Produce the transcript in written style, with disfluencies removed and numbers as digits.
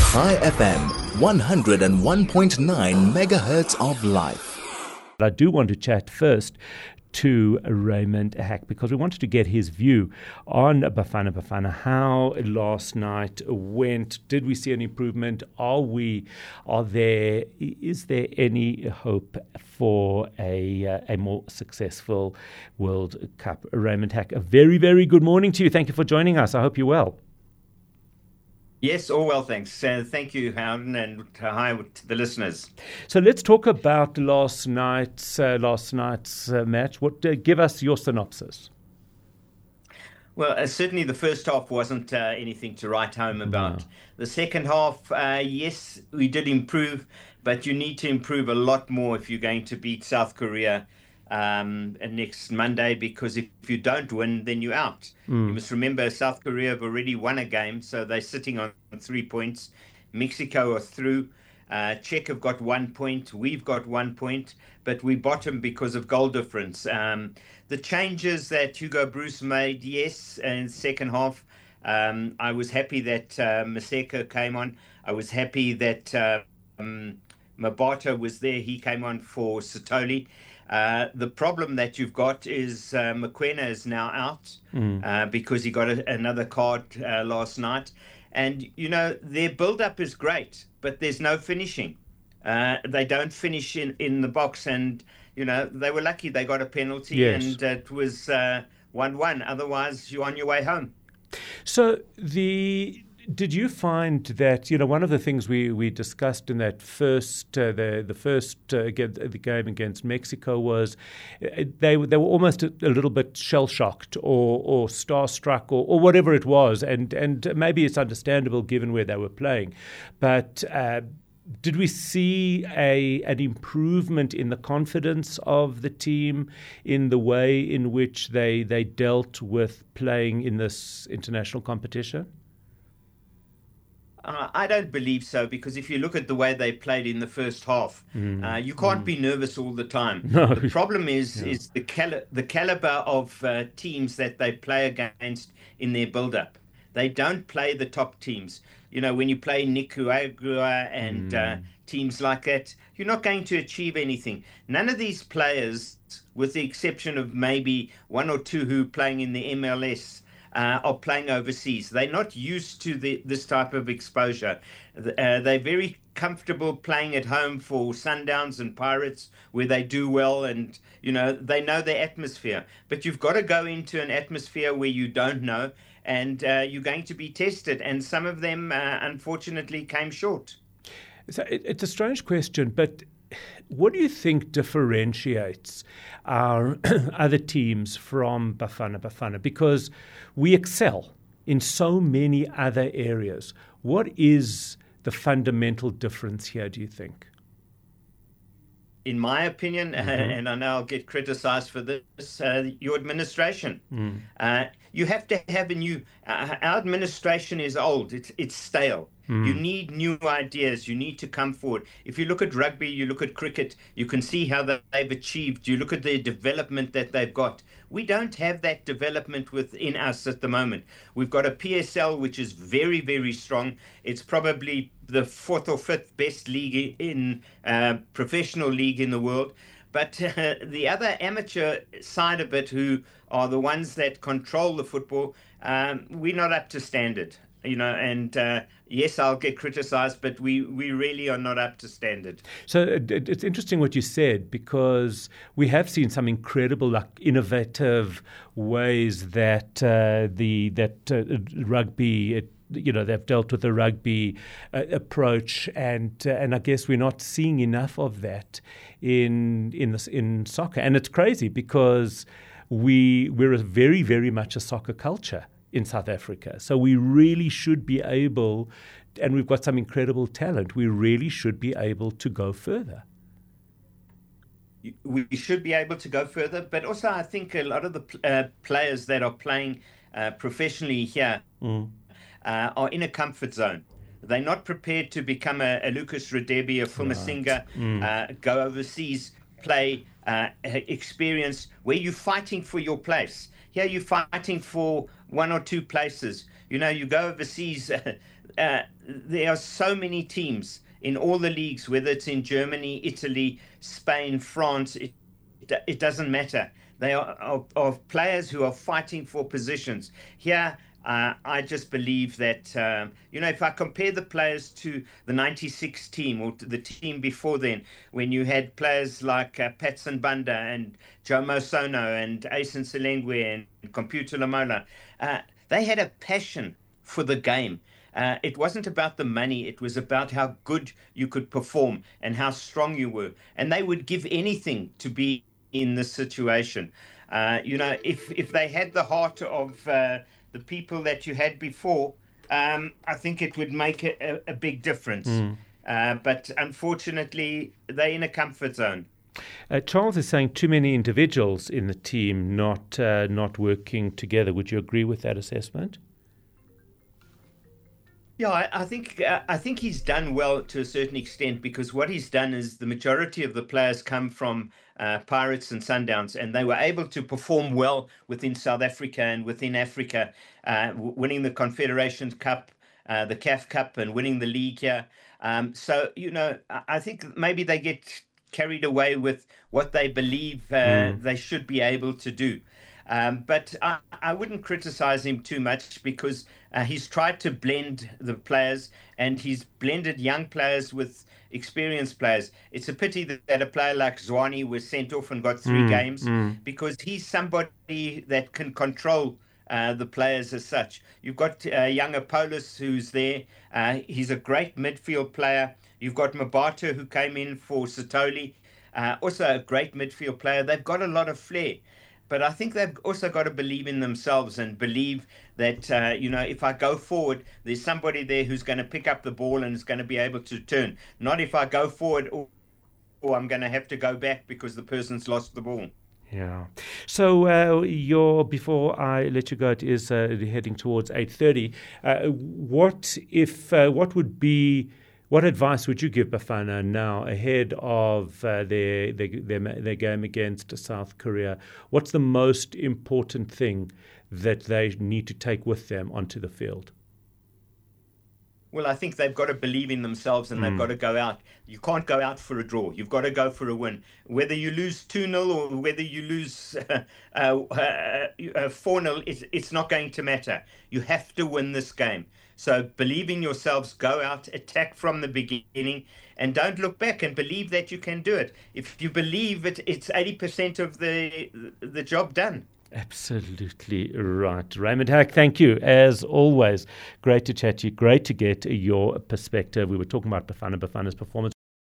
High FM, 101.9 megahertz of life. I do want to chat first to Raymond Hack because we wanted to get his view on Bafana Bafana, how last night went. Did we see an improvement? Is there any hope for a more successful World Cup? Raymond Hack, a very, very good morning to you. Thank you for joining us. I hope you're well. Yes, all well, thanks. Thank you, Howden, and hi to the listeners. So let's talk about last night's match. Give us your synopsis. Well, certainly the first half wasn't anything to write home about. No. The second half, yes, we did improve, but you need to improve a lot more if you're going to beat South Korea next Monday, because if you don't win, then you're out. You must remember South Korea have already won a game, so they're sitting on 3 points. Mexico are through. Czech have got 1 point. We've got 1 point, but we bottom because of goal difference. The changes that Hugo Broos made, yes, in the second half, I was happy that Maseko came on. I was happy that Mabata was there. He came on for Sitoli. The problem that you've got is Mokoena is now out because he got another card last night. And, you know, their build-up is great, but there's no finishing. They don't finish in the box. And, you know, they were lucky they got a penalty. Yes. And it was 1-1. Otherwise, you're on your way home. So did you find that, you know, one of the things we discussed in that the game against Mexico was they were almost a little bit shell-shocked or starstruck or whatever it was, and maybe it's understandable given where they were playing, but did we see an improvement in the confidence of the team, in the way in which they dealt with playing in this international competition? I don't believe so, because if you look at the way they played in the first half, you can't be nervous all the time. No. The problem is the caliber of teams that they play against in their build-up. They don't play the top teams. You know, when you play Nicaragua and teams like that, you're not going to achieve anything. None of these players, with the exception of maybe one or two who are playing in the MLS, are playing overseas. They're not used to this type of exposure. They're very comfortable playing at home for Sundowns and Pirates, where they do well, and you know they know their atmosphere. But you've got to go into an atmosphere where you don't know, and you're going to be tested. And some of them, unfortunately, came short. So it's a strange question, but what do you think differentiates our other teams from Bafana Bafana? Because we excel in so many other areas. What is the fundamental difference here, do you think? In my opinion, and I know I'll get criticized for this, your administration. You have to have our administration is old, it's stale. You need new ideas. You need to come forward. If you look at rugby, you look at cricket, you can see how they've achieved. You look at the development that they've got. We don't have that development within us at the moment. We've got a PSL which is very, very strong. It's probably the fourth or fifth best league in professional league in the world. But the other amateur side of it, who are the ones that control the football, we're not up to standard. You know, and yes, I'll get criticized, but we really are not up to standard. So it's interesting what you said, because we have seen some incredible, innovative ways that rugby. You know, they've dealt with the rugby approach, and I guess we're not seeing enough of that in soccer, and it's crazy because we're a very, very much a soccer culture in South Africa. So we really should be able, and we've got some incredible talent, we really should be able to go further. We should be able to go further, but also I think a lot of the players that are playing professionally here are in a comfort zone. They're not prepared to become a Lucas Radebe, a Fumasinga, go overseas, play, experience where you're fighting for your place. Here you're fighting for one or two places. You know, you go overseas, there are so many teams in all the leagues, whether it's in Germany, Italy, Spain, France, it doesn't matter. They are players who are fighting for positions. Here, I just believe that, if I compare the players to the 96 team or to the team before then, when you had players like Patson Banda and Jomo Sono and Asen Selengwe and Computer Lamola, they had a passion for the game. It wasn't about the money. It was about how good you could perform and how strong you were. And they would give anything to be in this situation. If they had the heart of the people that you had before, I think it would make a big difference. But unfortunately, they're in a comfort zone. Charles is saying too many individuals in the team not working together. Would you agree with that assessment? Yeah, I think he's done well to a certain extent, because what he's done is the majority of the players come from Pirates and Sundowns, and they were able to perform well within South Africa and within Africa, winning the Confederations Cup, the CAF Cup, and winning the league here. So, I think maybe they get carried away with what they believe they should be able to do. But I wouldn't criticize him too much, because he's tried to blend the players, and he's blended young players with experienced players. It's a pity that a player like Zwane was sent off and got 3 games, because he's somebody that can control the players as such. You've got young Apollos who's there. He's a great midfield player. You've got Mabata, who came in for Sitoli, also a great midfield player. They've got a lot of flair. But I think they've also got to believe in themselves and believe that, if I go forward, there's somebody there who's going to pick up the ball and is going to be able to turn. Not if I go forward, or I'm going to have to go back because the person's lost the ball. Yeah. So before I let you go, it is heading towards 8:30. What advice would you give Bafana now ahead of their game against South Korea? What's the most important thing that they need to take with them onto the field? Well, I think they've got to believe in themselves, and they've got to go out. You can't go out for a draw. You've got to go for a win. Whether you lose 2-0 or whether you lose 4-0, it's not going to matter. You have to win this game. So believe in yourselves, go out, attack from the beginning, and don't look back, and believe that you can do it. If you believe it, it's 80% of the job done. Absolutely right. Raymond Hack, thank you. As always, great to chat to you. Great to get your perspective. We were talking about Bafana's performance.